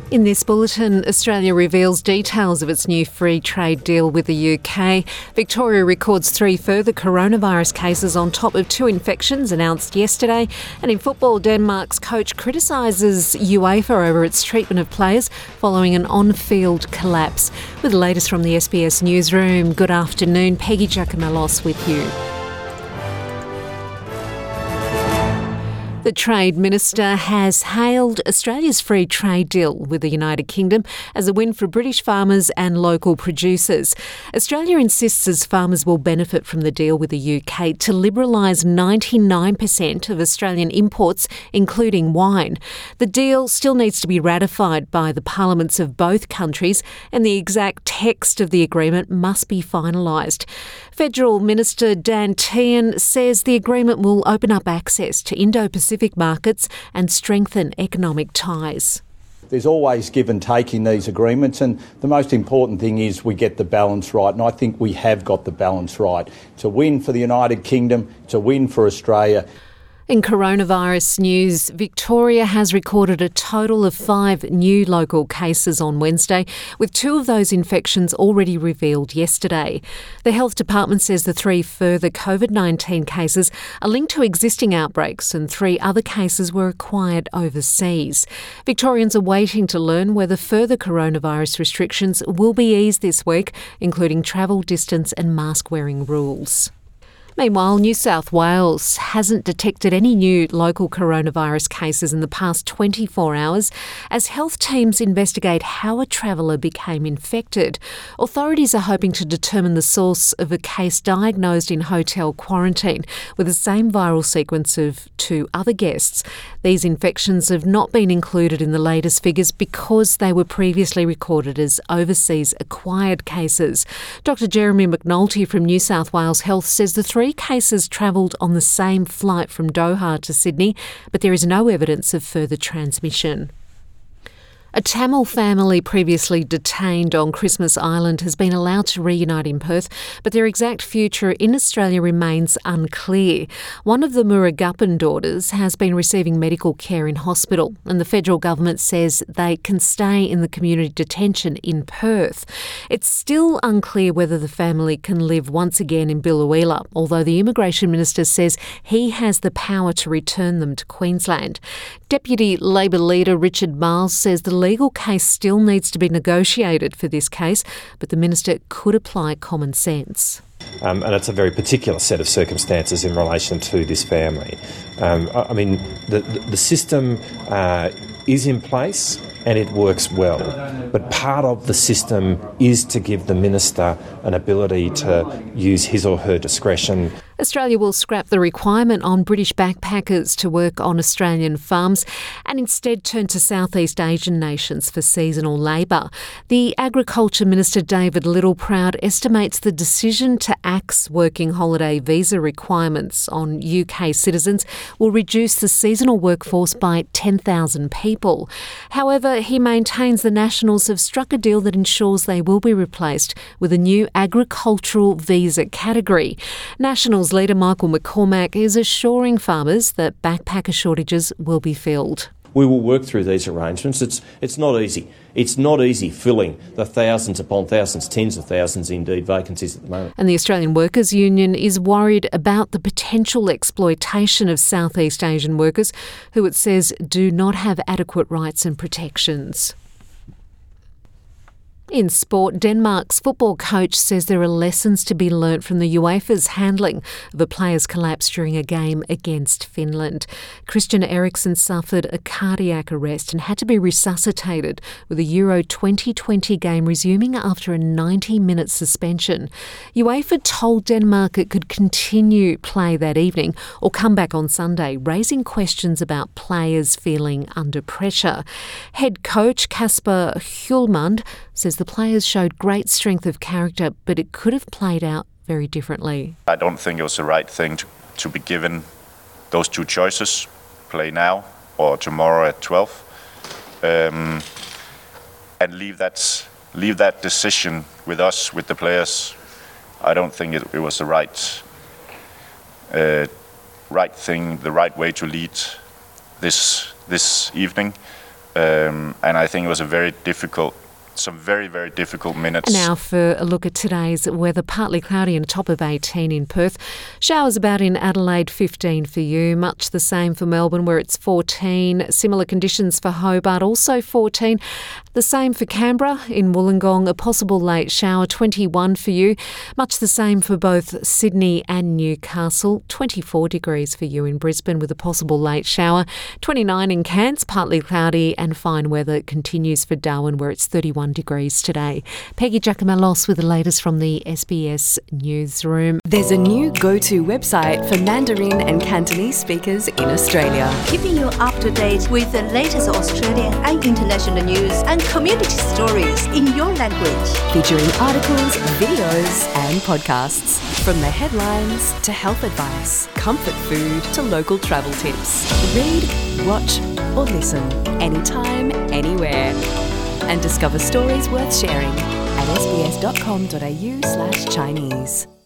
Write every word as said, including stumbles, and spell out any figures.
In this bulletin, Australia reveals details of its new free trade deal with the U K. Victoria records three further coronavirus cases on top of two infections announced yesterday. And in football, Denmark's coach criticises UEFA over its treatment of players following an on-field collapse. With the latest from the S B S newsroom, good afternoon. Peggy Giacomellos with you. The Trade Minister has hailed Australia's free trade deal with the United Kingdom as a win for British farmers and local producers. Australia insists as farmers will benefit from the deal with the U K to liberalise ninety-nine percent of Australian imports, including wine. The deal still needs to be ratified by the parliaments of both countries, and the exact text of the agreement must be finalised. Federal Minister Dan Tehan says the agreement will open up access to Indo-Pacific markets and strengthen economic ties. There's always give and take in these agreements, and the most important thing is we get the balance right, and I think we have got the balance right. It's a win for the United Kingdom, it's a win for Australia. In coronavirus news, Victoria has recorded a total of five new local cases on Wednesday, with two of those infections already revealed yesterday. The Health Department says the three further COVID nineteen cases are linked to existing outbreaks and three other cases were acquired overseas. Victorians are waiting to learn whether further coronavirus restrictions will be eased this week, including travel, distance and mask-wearing rules. Meanwhile, New South Wales hasn't detected any new local coronavirus cases in the past twenty-four hours as health teams investigate how a traveller became infected. Authorities are hoping to determine the source of a case diagnosed in hotel quarantine with the same viral sequence of two other guests. These infections have not been included in the latest figures because they were previously recorded as overseas acquired cases. Doctor Jeremy McNulty from New South Wales Health says the three cases travelled on the same flight from Doha to Sydney, but there is no evidence of further transmission. A Tamil family previously detained on Christmas Island has been allowed to reunite in Perth, but their exact future in Australia remains unclear. One of the Murugappan daughters has been receiving medical care in hospital, and the federal government says they can stay in the community detention in Perth. It's still unclear whether the family can live once again in Biloela, although the Immigration Minister says he has the power to return them to Queensland. Deputy Labor leader Richard Marles says the legal case still needs to be negotiated for this case, but the minister could apply common sense. Um, and it's a very particular set of circumstances in relation to this family. Um, I mean, the, the system uh, is in place and it works well, but part of the system is to give the minister an ability to use his or her discretion. Australia will scrap the requirement on British backpackers to work on Australian farms and instead turn to Southeast Asian nations for seasonal labour. The Agriculture Minister David Littleproud estimates the decision to axe working holiday visa requirements on U K citizens will reduce the seasonal workforce by ten thousand people. However, he maintains the Nationals have struck a deal that ensures they will be replaced with a new agricultural visa category. Nationals leader Michael McCormack is assuring farmers that backpacker shortages will be filled. We will work through these arrangements. It's it's not easy. It's not easy filling the thousands upon thousands, tens of thousands indeed, vacancies at the moment. And the Australian Workers Union is worried about the potential exploitation of Southeast Asian workers who it says do not have adequate rights and protections. In sport, Denmark's football coach says there are lessons to be learnt from the UEFA's handling of a player's collapse during a game against Finland. Christian Eriksen suffered a cardiac arrest and had to be resuscitated, with the Euro twenty twenty game resuming after a ninety-minute suspension. UEFA told Denmark it could continue play that evening or come back on Sunday, raising questions about players feeling under pressure. Head coach Kasper Hjulmand says the players showed great strength of character, but it could have played out very differently. I don't think it was the right thing to, to be given those two choices, play now or tomorrow at twelve, um, and leave that leave that decision with us, with the players. I don't think it, it was the right uh, right thing, the right way to lead this this evening. Um, and I think it was a very difficult, some very, very difficult minutes. Now for a look at today's weather. Partly cloudy and a top of eighteen in Perth. Showers about in Adelaide, fifteen for you. Much the same for Melbourne, where it's fourteen. Similar conditions for Hobart, also fourteen. The same for Canberra. In Wollongong, a possible late shower, twenty-one for you. Much the same for both Sydney and Newcastle. twenty-four degrees for you in Brisbane with a possible late shower. twenty-nine in Cairns, partly cloudy and fine weather continues for Darwin, where it's thirty-one degrees today. Peggy Giacomellos with the latest from the S B S Newsroom. There's a new go-to website for Mandarin and Cantonese speakers in Australia. Keeping you up to date with the latest Australian and international news and community stories in your language. Featuring articles, videos and podcasts. From the headlines to health advice, comfort food to local travel tips. Read, watch or listen anytime, anywhere. And discover stories worth sharing at sbs.com.au slash Chinese.